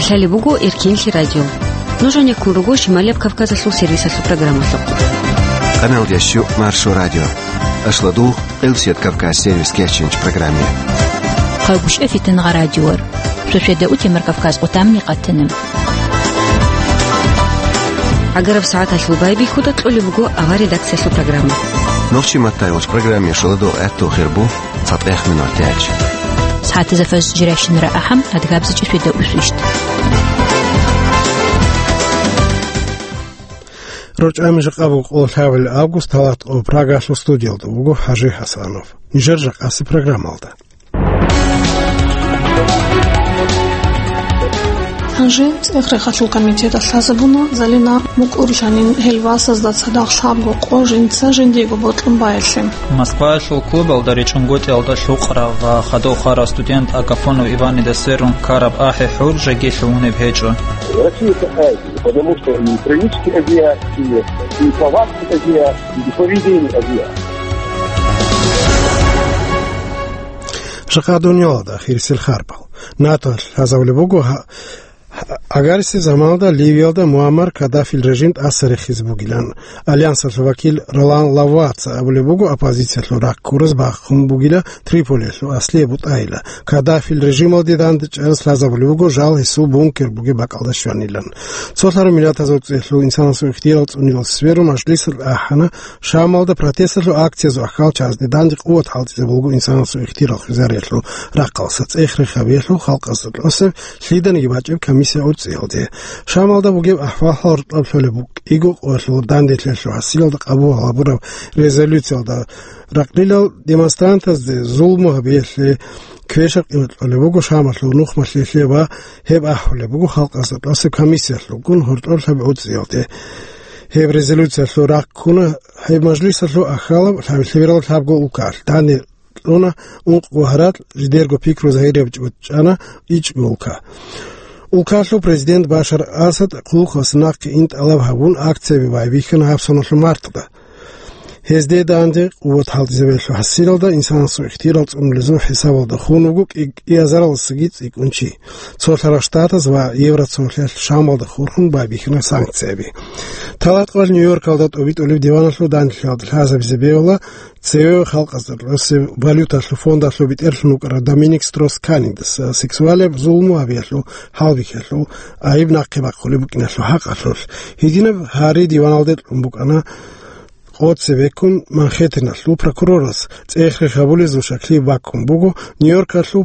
Ахали бугу Иркинли радио. Нужен якуругу Шималев Кавказа сул сервиса су программа су. Канал Ящу Маршу радио. Ашладу Элсет Кавказ сервис керченч программе. Хабуш эфитен радиор. Шушеда утимер Кавказ утамни каттенем. Агаров саат ашлубай бихуда тлули бугу ава редакция су программа. Новчи матайлш программе шладу эту хербу сатех минутяч. ساعات زفاز جراشن رأحم أدقابز جسويدا أسوشت روج أمجق أبو قول حاول أوغوست هلات أو براغاشو ستوديو دوغو حاجي حسانوف نجرجق أسي программа алда Ханжит эхрехатлу комитета сазабуна залина мукуршанин хелва создать садах шабгу кожинца жендего ботлом байлем. Москва шел клуб алдаричунготи алдашукра в хадохара студент Агафонов Иван Десерун Караб Ахи Хур Жагишуны Бхеджо. Россия это Азия, потому что и исторические авиации, и повадки авиации, и поведение авиации. شقادونيو دا خيرسل خاربال ناتو هزاولي بوغو اگرسی زماندا لیویادا معمر کادافی رژیم اثر حزبوگیلان آلیانس وکیل رولان لاوات ابولی بوگو اپوزیسیا لورا کورز باخم بوگیلا تریپولی لو اصلی بود ایلا کادافی رژیم دیدند چرس لازابولی بوگو جال حسو بونکر بوگی باکالداشوانیلان سوتار میلاد از لو انسان سو اختیارات اونیل سفیرو مجلس الاحنا شامل دا پروتست لو اکسیا زو اخال چاز دیدند قوت حالتی بوگو انسان سو اختیارات خزاریت لو رقاصت اخر خبیر لو خلق از لوسف لیدن یباجب سيودي شامل دا بوجيب أحوال طفل بوك إيجو وشلو دانديت لشلو حسيل دا قبوها برا ريزولوسيا دا رقليل ديمونسترانتز دي ظلمها بيشلي كويشق اللي بوجو شامل لو نخ مشلي با هب أحوال بوجو خلق أصل أصل كميسيا لو كون هرطول سبعود سيودي هب ريزولوسيا لو راكونا هب مجلس لو أخالب هب الخبيرات هب جو وكال داني لونا وهرات جديرجو بيكرو زهيري بجانا إيش جوكا Укашлу президент Башар Асад клухоснак инт алавхабун акция вайвихен хабсоношлу мартда. Хезде данде вот халдизевелшу хасилда инсан су ихтиралц умлизу хисабалда хунугук иазарал сигиц икунчи. Цолтара штатас ва евроцолхел шамалда хурхун байвихен санкцияби. Талат квал Нью-Йорк алдат обит олив диванашлу даншлад хазаб зебеола цео халқаздар лосе валюташлу фондашлу бит эршнукара Доминик Строс-Канингдас сексуале зулму авиашлу халвихелу аиб нақиба қулибукинашлу хақашлу хидинев хари диваналдет умбукана قدس بکن منخیت نشلو پروکورورس تأخیر خبری زوجکلی باکن بگو نیویورک شلو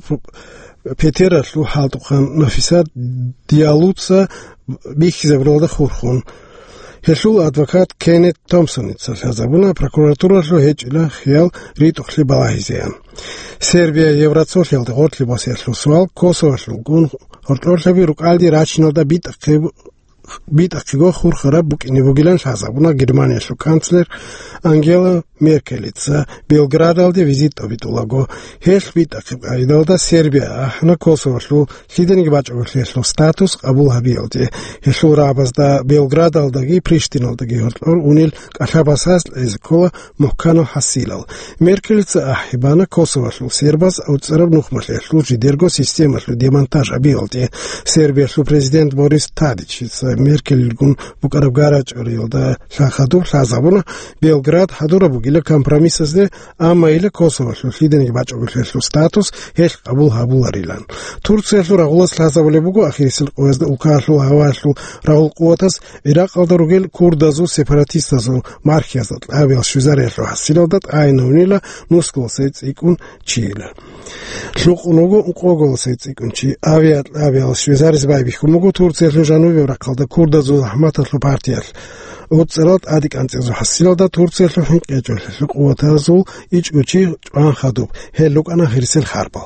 پیتر شلو حالت خان نفیسات دیالوتسا بیشتر زبرده خورخون هشلو ادوکات کینت تومسون ایتسال زبونه پروکوراتور شلو هیچ لا خیال ریت خلی بالایزیان سربیا یوراتسول خیال دقیقی باسی شلو سوال کوسو شلو گون هرتور شبیه رکالدی راچینال دا بیت اقیگو خور خراب بک نیوگیلان شازابونا گرمانیا شو کانسلر انگیلا مرکلیتسا بیلگراد آلده ویزیت آبیتولاگو هیچ بیت اقیب آیدالده سربیا احنا کوسو شلو خیدنی باچ اولشی شلو ستاتوس قبول هبی آلده شلو رابزده بیلگراد آلدگی پریشتین آلدگی هرتلور اونیل کشاباساس ازکولا محکانو حسیلال مرکلیتسا احیبانا کوسو شلو سرباز اوتسرب نخمشی شلو جدیرگو سیستم شلو دیمانتاج آبی آلده سربیا شلو پرزیدنت بوریس تادیچ Меркель гун букараб гарач орилда шахадур шазабуна Белград хадура бугила компромиссазде ама иле Косово шлидени бачогушлу статус хеш абул хабул арилан Турция шлу рагулас шазабуле бугу ахирисил қоязда укашлу хавашлу рагул қуатас Ирак алдаругел курдазу сепаратистазу мархиязат авиал швизариялу хасилалдат айнаунила нускул сейц икун чиила шлуқ унугу уқогол сейц икун чи авиал швизарис байбихумугу Турция шлу жануви рақалда курдазу ахматашлу партиял وتصلت أديك أنت إذا حسيلو دا تورسيل فين كأجول لك وتازول إيش قتشي عن خدوب هلوك أنا هرسل خربال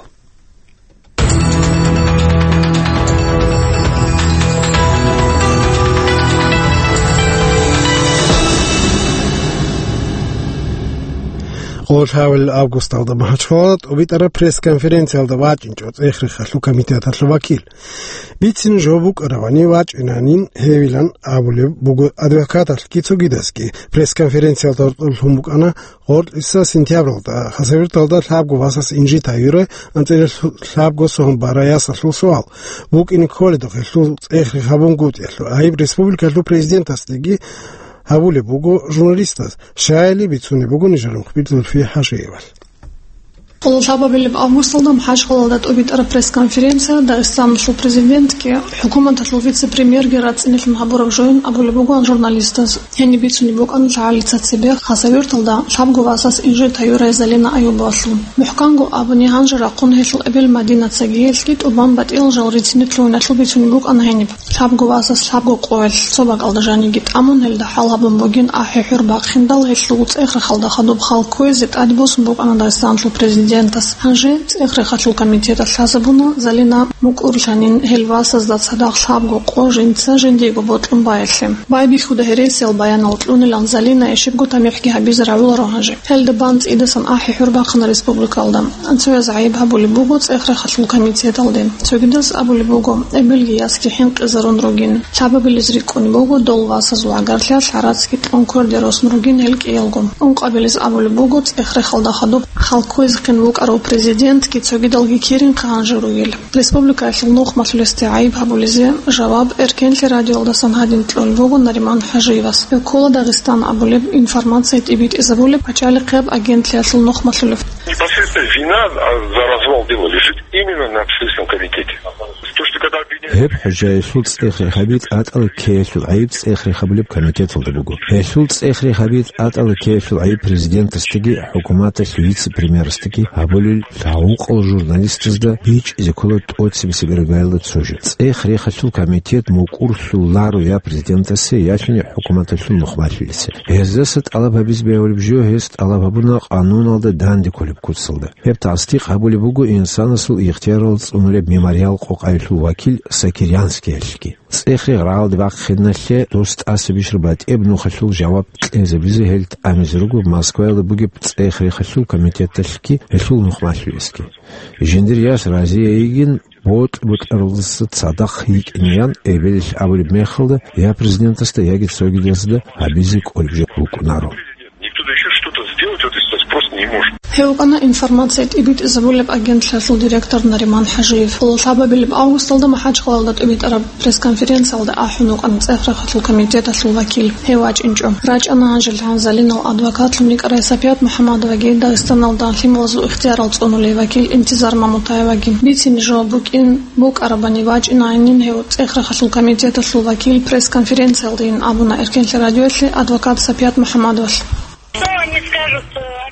Холшавел август алда махачхолат обитара пресс-конференция алда вачинчот эхрихашлу комитет атлвакил. Битсин жобук равани вачинанин хевилан абуле бугу адвокат кицугидаски пресс-конференция алда хумук ана гол исса сентябрда хасавер алда лабгу васас инжи таюре антер лабгу сом бараяс аслусуал. Бук ин холедо хлу эхрихабунгут яхлу айб республика лу президентастиги Абуле бугу журналистас шайли бицуни бугу нижарум хбитул фи хашиевал. Полшаба билиб августалда мхашхолдат обитара пресс-конференция Дагестан шлу президентке хукумат шлу вице-премьер герацинил мхабуров жоин абуле бугу журналистас яни бицуни буган шаалица себе хасавирталда шабгу васас инжи таюра залина аюбаслу мухкангу абуни ханжара кунхил эбел мадина цагиелкит убан батил жаурицинит луна шлу бицуни буган хениб шабгу васас шабгу qoel собак алдажани гит амун хелда халабун бугин ахи хурбак хиндал хешлу цехра халда хадуб халкойзит адбус буган Дагестан шлу президент Анже цехрехатлу комитета шазабуна залина мукуршанин хелва создат садах шабгу қожинца жендего ботлун байхлем. Байби худа хересел баян алтлунилан залина ешибгу тамихки хабиз раула роханже. Хелде банц идасан ахи хурбақна республика алдам. Анцоя заиб абули бугу цехрехатлу комитет алдем. Цогидас абули бугу эбелги яски хинк изарун рогин. Шабабили зрикуни бугу долва сазуагарля шаратски тонкорди росмругин хелк елгум. Унқабилис абули бугу цехрехалда хадуб халкойз бук аро президент ки цогидалги кирин қанжуруил. Республика хилнух маслисти айб абулизе жаваб эркенли радиолда санхадин тлолвогу Нариман Хажиевас. Кола Дагестан абулиб информация тибит изабулиб пачали қеб агентли хилнух маслилев. Непосредственно вина за развал дела лежит именно на Следственном комитете. هب حجاي شلتس إخري خبيت أتقل كيشل عيب إخري خبلب كميتة الدبوجو. شلتس إخري خبيت أتقل كيشل عيب بريزيدنت استجي حكومات الفيتس بريمير استجي هبولي الحقوق الجورناليست ده بيج إذا كله تقص بسبرجال تسوجت. إخري خشل كميتة مقر سولارو يا بريزيدنت السي ياشني حكومات الشل نخبار فيلسه. هزست الله ببيز بيولي بجو هست الله ببنا قانون على داندي كله بكتسل ده. هب تصديق هبولي بوجو إنسان سو اختيارات أمور ميماريال قوقعي وكيل سكيريانسكي الشكي. إخري غراو دباق خدناش دوست أسبيش ربات ابن خشول جواب إذا بيزي هلت أمزرقو بمسكوية لبوجي إخري خشول كميتة الشكي هشول نخماش ويسكي. جندر ياس رازية يجين بوت أرلصت صدق هيك إنيان إبلش أول بمخلده يا президент استه يجي سوي جلسده هبيزك أولجي بوكنارو. Хеукана информация ибит изабулеб агент шафл директор Нариман Хажиев. Полшаба билиб августалда махачхолдат ибит араб пресс-конференция алда ахунук ан цехрахатлу комитета вакил. Хевач инчо. Рач ана анжел ханзалинал адвокат лумник Райсапият Мухаммадова гей Дагестан алда химозу ихтияр алцонули вакил интизар Мамутаевагин. Битсин жобук бук арабани вач инайнин хеу цехрахатлу комитета вакил пресс-конференция алда ин абуна эркенли радиосли адвокат Сапият Мухаммадов. Что они скажут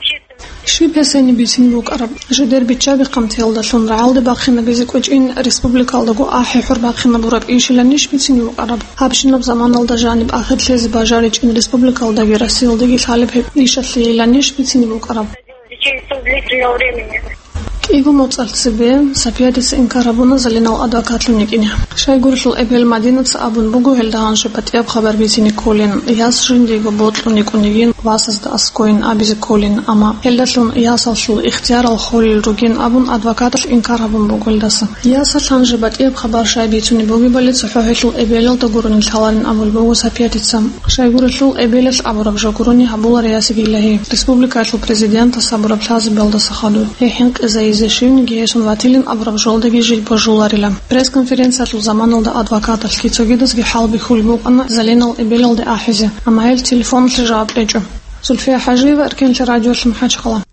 Швипесени битинбук араб жедер бичаби қамтелда шун раалды бақхина бизик учин республикалдагу ахи хур бақхина бураб ишиланиш битинбук араб хабшинаб заманалда жаниб ахид лез бажарич ин республикалдаги расилдаги халиб ишатли ланиш битинбук араб длительного времени. Иго моцалцебе сапиадис инкарабуна залинал адвокат луникиня. Шайгуршул эбел мадинац абун бугу хелдаганше патиаб хабар битини колин. Яс жиндиго ботлуник унигин васазда аскоин абизи колин. Ама хелдатлун ясалшул ихтияр ал холил ругин абун адвокатл инкарабун бугу хелдаса. Ясалшанже патиаб хабар шай битини буги балит сухохешлул эбелел тагурунил таларин абул бугу сапиадицам. Шайгуршул эбелеш абураб жагуруни хабулар ясигилахи. Республикатлу президента сабураб шази белда сахаду. Хехинг изаиз Зешин геешн ватилин абрабжолдаги жил пожуларила. Пресс-конференция ту заманал да адвоката скицогидас ги халби хулбук ана залинал эбелал да ахизе. Амайл телефон лежа плечо. Сульфия Хажиева эркенли радио шмхачхала.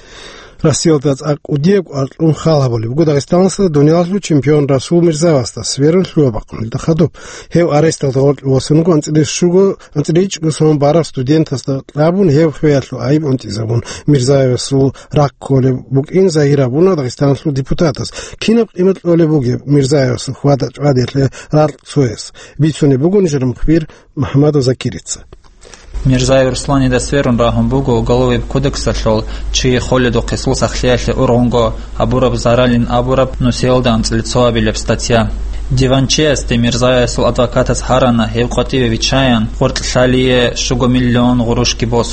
Расилдат ак удек ун халаболи. Бугу Дагестанса дунялу чемпион Расул Мирзаваста сверен хлюбакун. Да хадуп. Хев арестал да восунгу антидеш шугу антидеш гусон бара студентаста лабун хев хвятлу айб антизабун Мирзавасу ракколе бук ин захирабуна Дагестансу депутатас. Кинап имет оле буге Мирзавасу хвадат вадетле рар суэс. Бицуни бугу нижерм хвир Мухаммаду Закирица. Мирзаев Руслан Идасверун Рахамбугу головой кодекса шел, чьи холиду кису сахляшли урунго, абураб заралин абураб нусилдан лицо билеп статья. Диванчесте Мирзаевсу адвоката с Харана Хевкотиве Вичаян, Хортлалие Шуго миллион гурушки босун.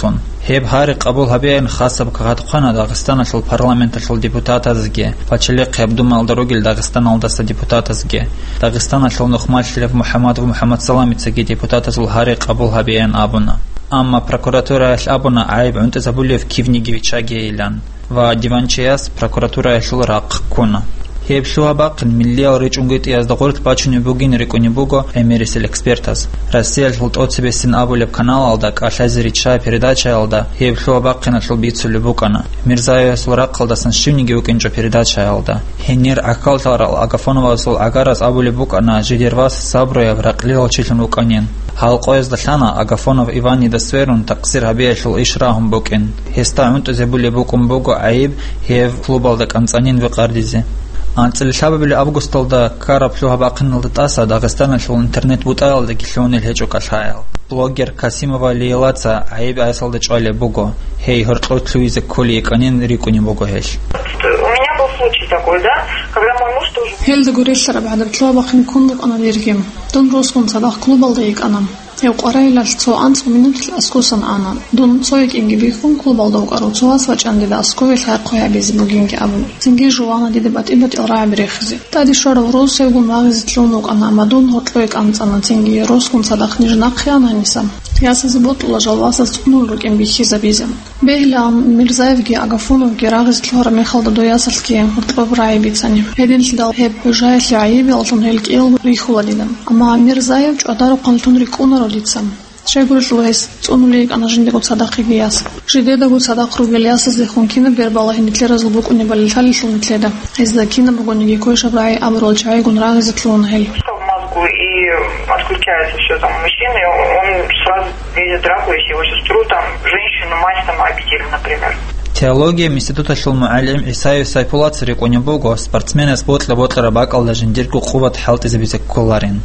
هيب هاري قبول هبين خاصة بكغاتقنا داغستان شل парламент شل депутат азге пачелек ябдумал дорогил Дагестан алдаса депутат азге Дагестан шл нухмальшлев Мухаммад Саламицаги депутат азул Хари قبول هبين абуна Амма прокуратура абуна айб унт забулев кивнигивичаге илан ва диванчиас прокуратура шл рак куна هيب شوابق المليار ريجونجيت يازدغورت باتشوني بوغين ريكوني بوغو эмерисел экспертаз Россия жлт отсебесин абулеп канал алдак ашазирича передача алда هيب شوابق начал биться любукана Мирзаев сулрак қалдасын шивниги укенчо передача алда хенер акалтарал агафонова сул агарас абулебукана жидервас саброя враклил чилун уканен Халқоез дашана Агафонов Ивани дасверун тақсир хабиашул ишрахум букен хеста унт зебулебукум буго айб хев клубалда канцанин веқардизе Анцел шабабили августалда карап шуабақынылды таса Дагестан шул интернет бутайлда кишоны лечо кашаял. Блогер Касимова Лейлаца айби айсалды чуале буго. Хей хортлот луизе коли эканин рикуни буго хеш. У меня был случай такой, да, когда мой муж тоже... Хелда гуреллар بعد شوابقын كندق أنا ديرجيم. دون روسكم صدق клубалдайк анам. Еуқарайла цо анц минут аскусан ана дун цоик ингибихун клубалдаук аруцуас вачанди да аскови лайқоя безбугинги абу цинги жуана дидебат ибат илраа брехзи тади шоров русевгу магизитлунук ана мадун хотлоик анц ана цинги роскун садах нижнақхиана нисам яса зиботула жалваса цукнулук эмбихи забизем бехлам Мирзаевги Агафоновги рагизитлора мехалда доясалки хотлобрай бицани хедин лдал хеб жайли айби алтун хелк ил рихуладидам ама Мирзаев чуадару қантун рикунар лицам шегуршлуэс цунулик она жиндегут садақигияс жидедагут садақругелияс зехункина бербалахи нитлера зулбук унибалилхали шлунитледа издакина бугониги кой шабрай амролчай гунраг зетлун хель в мозгу и отключается все там мужчина, он сразу видит драку, если его сестру, там, женщину, мать там обидели, например. Теология Института Шулмуалим Исаев Сайпулат Сарикони Бого спортсмен спортла ботлара бакал да жиндирку куват халты забизек колларин.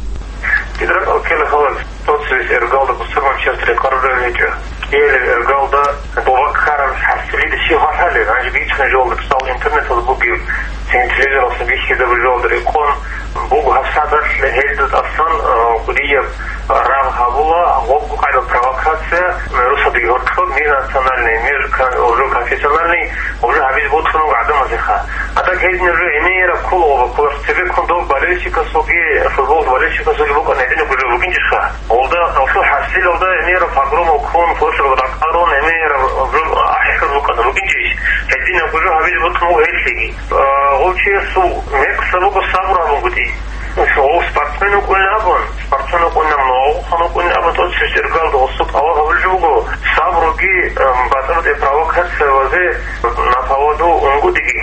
Ergalda bu sırman çertire karar verici. Ergalda bu karar hasiliyle şey hali. Ancak bir içine yolda kısal internet alı bu gibi. Senin televizyon olsun bir şeyde bu yolda. Kon bu hafsadat helde aslan kuriye рав хавула гоб кайда провокация русский город мир национальный мир уже конфессиональный уже habis бутхну адам азиха а так хедин уже эмера кулова кулар тебе кондо балетика соги футбол балетика соги букан эдин уже букинжиха олда ошу хасил олда эмера пагромо кон фошро ракарон эмера ахикар букан букинжиш хедин уже habis бутхну хедсиги олче су мексалуго сабура бути شو спортсмену кулабон спортсмену кулнамно хану кулнабон тот сестергал доступ ава хавлжуго сабруги батарде провокация возе на поводу унгудиги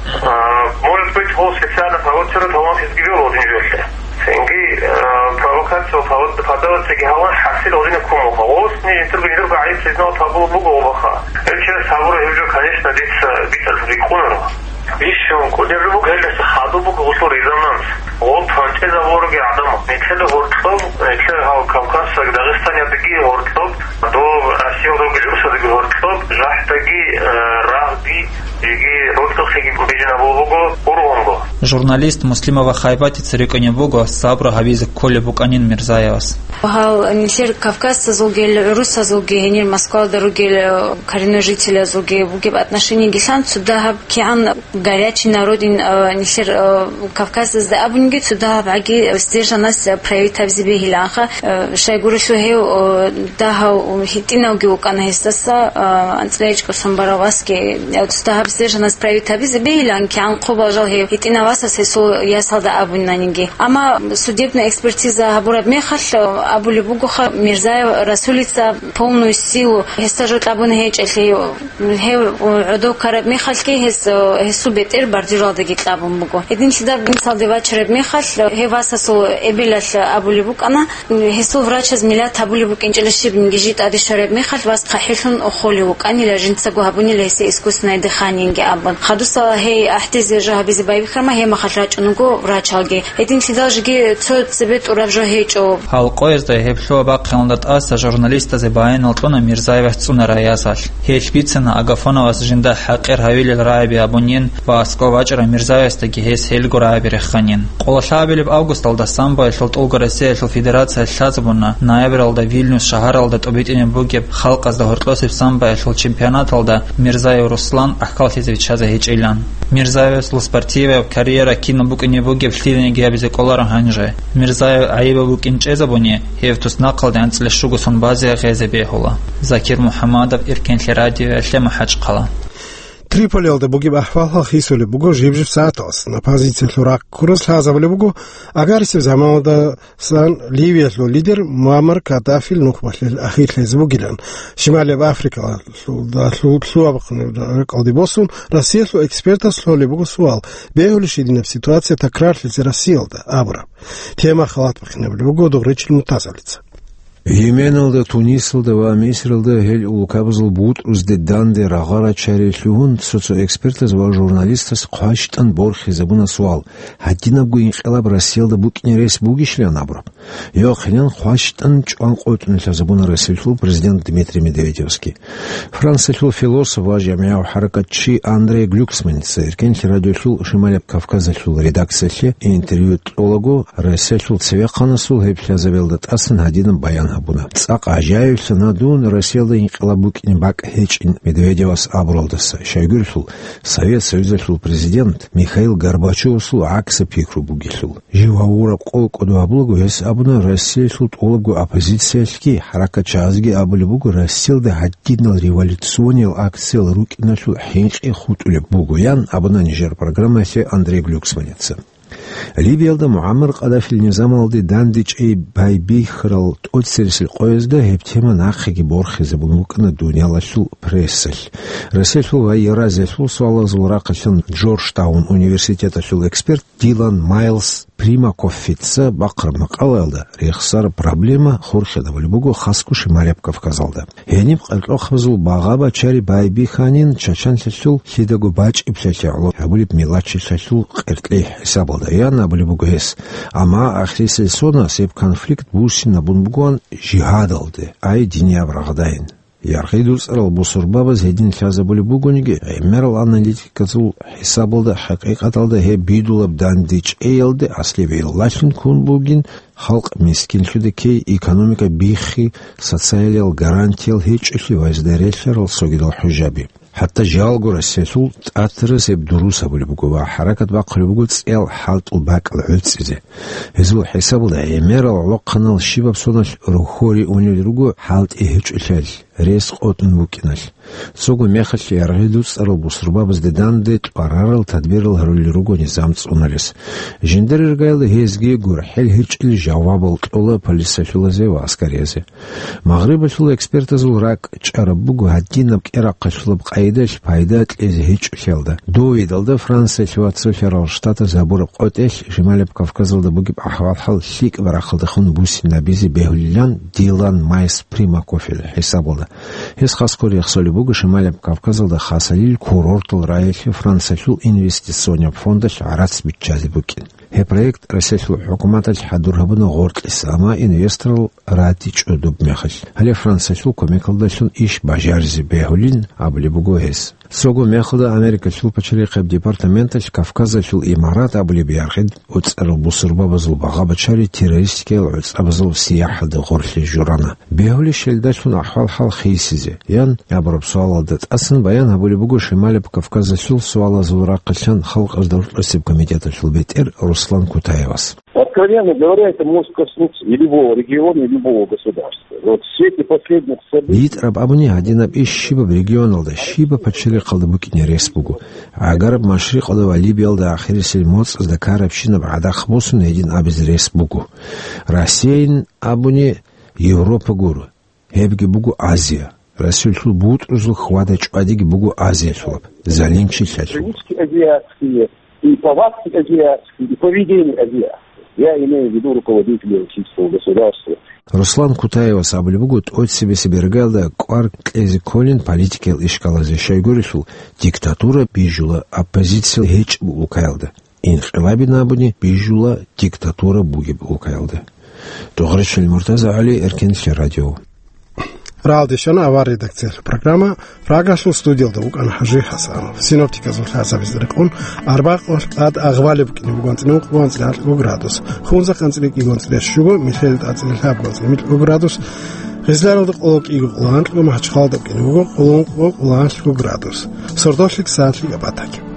может быть ол специально провоцировать он изгибил один жёлте сенги провокация повод подаваться гава хасил один кому ол с ней интервью гаит сезон табу буго ваха элче сабур элжо конечно дица рикунро еще кодербу гелес хадубу гусор резонанс ол француза ворге адам нечеле хортоб нечеле хал кавказ дагестаниядagi хортоб до россияда гүрсөдөгү хортоб жахтаги рахби иги ротохиги бежина бого ургонго журналист Муслимова Хайбати Цариконе Бого Сабра Хавиза Коле Буканин Мирзаевас Хал нисер Кавказ зулгел Рус зулгел Москва дорогел коренные жители зулгел в отношении гисан сюда киан горячий народин нисер Кавказ за абунги сюда аги стержанас проявить в себе хилаха шайгуру сухе даха хитина геукана хистаса анцлечко самбараваски сюда стержанас проявить в себе хилан киан куба жал хитина васа сесу ясалда абуннанинги ама судебная экспертиза абураб мехал абулибугуха Мирзаев Расулица полную силу хистажут абун хечели удо караб мехалки хису бетер бардиралдаги табун буго един сидар бинсалде вачраб мехал хевасасу эбилас абулибук ана хису врач из милят абулибук инжелешиб гижит адишараб мехал вас қахилун охолиук анила жинцагу абунила хисе искусственное дыхание абун хадуса хей ахтиз жаби байбихрама тема халрачунуго врачалги един сидалжги цо цебет уравжо хечо халқоезда хепло баққандат аса журналиста зебаин алтона мирзаева цунара ясал хелбицена агафонова жинда хақир хавил раиби абунин васкова мирзаевстаги хес хелгораби реханин қолашабилиб август алда самба шулт улгорасе шул федерация шазбуна ноябрь алда вильнюс шахар алда тобитин бугеб халқ азда хортлосиб самба шул чемпионат алда мирзаев руслан ахкалхизевич шаза хечилан мирзаев шул спортивая карьера кино букине бугеб шлидене гябизе коларан ханже мирзаев айба букин чезабуне хевтус нақалда анцле шугусон базе гезебе хола закир мухаммадов иркен радио шлема хаджқала Триполи алда буги бахвалха хисули буго жибжиб саатос на позиции лурак курс хазавли буго агарсив замалда сан Ливия лидер Муаммар Каддафи нухвалил ахир хизбугилан Шимали Африка луабхны калдибосун Россия эксперта слоли буго суал беули шидина ситуация такрар лиз Россиялда абра тема халат бахны буго догречил мутазалица Йеменалда, Тунисалда ва Мисралда хел улкабзл бут уздеданде рагара чарешлюн социоэкспертас ва журналистас қаштан борхи забуна суал. Хаддинабгу инқилаб Россиялда букнерес бугишлен абраб. Йохнен қаштан чуан қойтунилла забуна Россиялда президент Дмитрий Медведевский. Франциял философ ва жамия харакатчи Андрей Глюксманец эркен радиошул Шималеп Кавказашул редакцияле интервью тологу Россиялда цвеқанасул хепля завелдат асан хадинам баян Абуна. Цак ажаевся надун Россияда инқилабукин бак хечин Медведевас абролдаса. Шайгюрсул Совет Союзашул президент Михаил Горбачевсул акса пикру бугишул. Живаура қол коду аблугу ес абуна Россияшул тологу оппозицияльки харакачазги аблюбугу Россияда хаттинал революционил аксел рукинашул хенчи хутуле бугуян абуна нижер программасе Андрей Глюксманец. Ливиялда Муаммар Каддафи низам алды дандич эй байбихрал отсерсил қойызда хептема нақхиги борхи забунукана дунялашул прессал. Россияшул ва Еразияшул суалазул рақашын Джорджтаун университеташул эксперт Дилан Майлз Примакоффица бақыр мақалалда рехсар проблема хоршада валюбугу хаску Шималеп Кавказалда. Яниб қалқохвазул бағаба чари байбиханин чачан шашул хидагу бач ипшачалу абулип милачи шашул қертлей хисабалда. Яна абулибугу хес. Ама ахрисел сона сеп конфликт бусина бунбугуан жихадалды. Ай диния врагдайн. Ярхидус арал бусурбаба зедин хаза булибугуниге эмерал аналитикасул хисабалда хақиқаталда хе бидулаб дандич эйлде асли вейллашин кунбугин халқ мискиншуде кей экономика бихи социалиал гарантиял хечшли вайздарелшарал согидал хужаби. حتى جالغو رسيسول تأثرس بدروسه بلبقوا وحركة بقلبقوا تسأل حالت الباك العلسزة هزو حسابه ده يمير الوقنا الشباب صنع روحوري ونيرجو حالت إهج الشال ريس قطن بوكنال سوق ميخش يرهدوس البصربا بس ددان دت قرار التدبير الهرولي روجو نظام تصونالس جندر رجال هزجي جرحل هج الجواب الطلاب بالسفلزة وعسكريزة مغرب شو إكسبرتز الراك شربوجو هدينا بكرق شلب قايدش بايدات إز هج شلده دويد الده فرنسا شواتسو شرال شتات زبور قطش شمال بكافكاز الده بوجب أحوال حال شيك برخل دخون بوس نبيزي بهوليان ديلان مايس بريماكوفيل حسابه هز خاص كوري يخسولي بوجو شمال بكافكازلدا خاصليل كورورت الرايح فرنسا инвестиционный фондаш عرس بتشازي بوكين. هي проект رسالة الحكومات الحضور هبنا غورت السما إنفسترال راتيج أدوب مخش. هل فرنسا شو كميكالداشون إيش بجارزي بهولين قبل بوجوهس. سوغو مخدا أمريكا شو بتشريق بديبارتمنتش كافكازا شو الإمارات قبل بيارخد وتسأل بصربا بزل بغا بتشاري تيريستيكي وتسأل بزل سياحة غورت الجورانا. بهولي شلداشون أحوال حال خيسيزي. يعني أبرب سؤال دات أصلا بيان هبولي بوجو شمال بكافكازا شو سؤال زوراقشان خلق أصدر رسيب комитета شو بيتر Руслан Кутаевас. Откровенно говоря, это может коснуться и любого региона, и любого государства. Вот в свете последних событий... Вид раб абуни один об ищиба в регионалда, шиба подширик алдабукине респугу. А гараб машрик алдава либиалда ахири сельмоц с дакар община брада хбосу на один абиз респугу. Россияин абуни Европа гуру. Хебги бугу Азия. Россия шул будет узл хватач адиги бугу Азия шулап. Залинчи шачу. Азиатские, и повадки азиатские, и поведение азиатское. Я имею в виду руководителей российского государства. Руслан Кутаевас аблюбугут от себе собергалда квар клези колин политикел ишкалазе шайгоришул диктатура бижула оппозиция хеч лукайлда. инқилаби набуни бижула диктатура буги укайлды. Тогрышел Муртаза Али, Эркенский радио. Раалдишана авар редакция программа фрагашл студиялда укан Хажи Хасанов. Синоптика Зулхаза виздрекун арбақор ад агвалиб кинугонцну гонцлал градус. Хунза канцлик игонцлеш шуго Михаил Ацлихаб гонцлемит градус. Хизларод ок игулан мачхалда кинуго улон улан градус. Сордошлик саатлик абатак.